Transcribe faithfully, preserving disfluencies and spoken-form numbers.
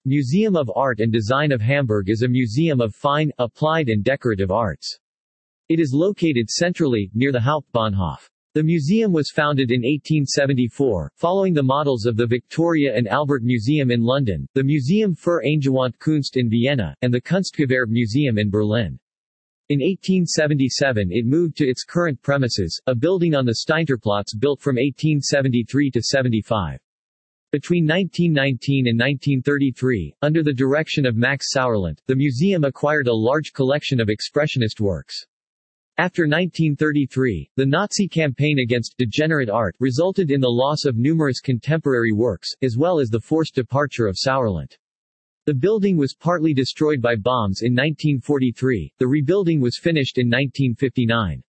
Museum of Art and Design of Hamburg is a museum of fine, applied and decorative arts. It is located centrally, near the Hauptbahnhof. The museum was founded in eighteen seventy-four, following the models of the Victoria and Albert Museum in London, the Museum für Angewandte Kunst in Vienna, and the Kunstgewerbe Museum in Berlin. In eighteen seventy-seven it moved to its current premises, a building on the Steinterplatz built from eighteen seventy-three to seventy-five. Between nineteen nineteen and nineteen thirty-three, under the direction of Max Sauerland, the museum acquired a large collection of expressionist works. After nineteen thirty-three, the Nazi campaign against degenerate art resulted in the loss of numerous contemporary works, as well as the forced departure of Sauerland. The building was partly destroyed by bombs in nineteen forty-three, the rebuilding was finished in nineteen fifty-nine.